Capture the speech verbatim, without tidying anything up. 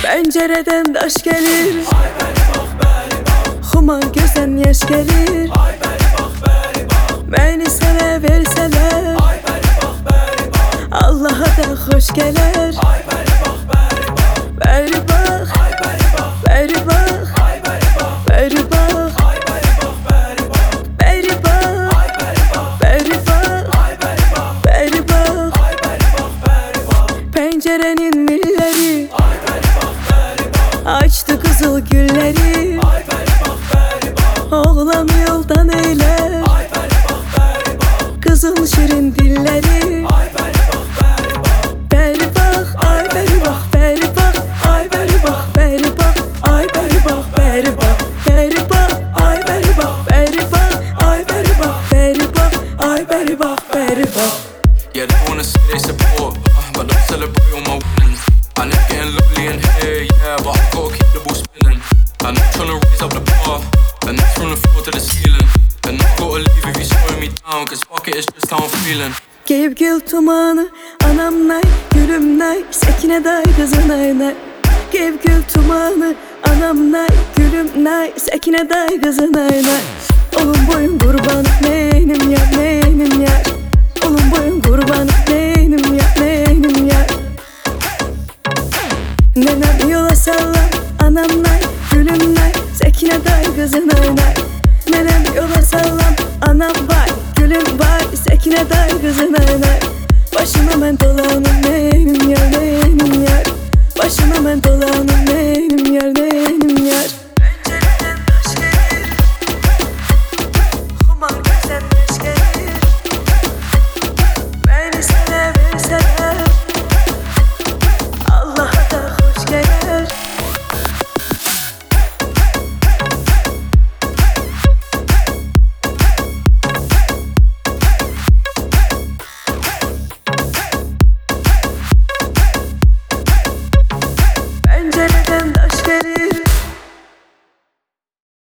Pencereden daş gelir, Huma gözden yaş gelir. Beni sana verseler, Allah'a da hoş gelir. Beri bak, beri bak, beri bak, beri bak, beri bak, beri bak. Pencerenin milleri açtı kızıl gülleri. Oğlan yoldan eyler, kızıl şirin dilleri. Beri bak, ay beri bak, beri bak, ay beri bak, beri bak, ay beri bak, beri bak, beri bak, ay beri bak, beri bak, ay beri bak, beri bak, ay beri bak, beri bak. Yeah, they wanna say they support, uh, but don't celebrate all my wins. I know getting lovely in here, yeah, but I gotta keep the ball spinning. And I'm tryna raise up the bar, and that's from the floor to the ceiling. And I gotta leave if you slowing me down, cause fuck it, it's just how I'm feeling. Gevgil tumanı, anam nay, gülüm nay, Sekine day kızın ay nay. Gevgil tumanı, anam nay, gülüm nay, Sekine day kızın ay nay. Olun boyun kurban, neynim yar, neynim yar. Olun boyun kurban, neynim yar, neynim yar. Nenem yola salla, anam nay, gülüm nay, Sekine day kızın ay nay. Nenem yola sallam, anam vay, gülüm vay, Sekine day kızın ay nay. Başıma ben dolanım, neynim yar, neynim yar.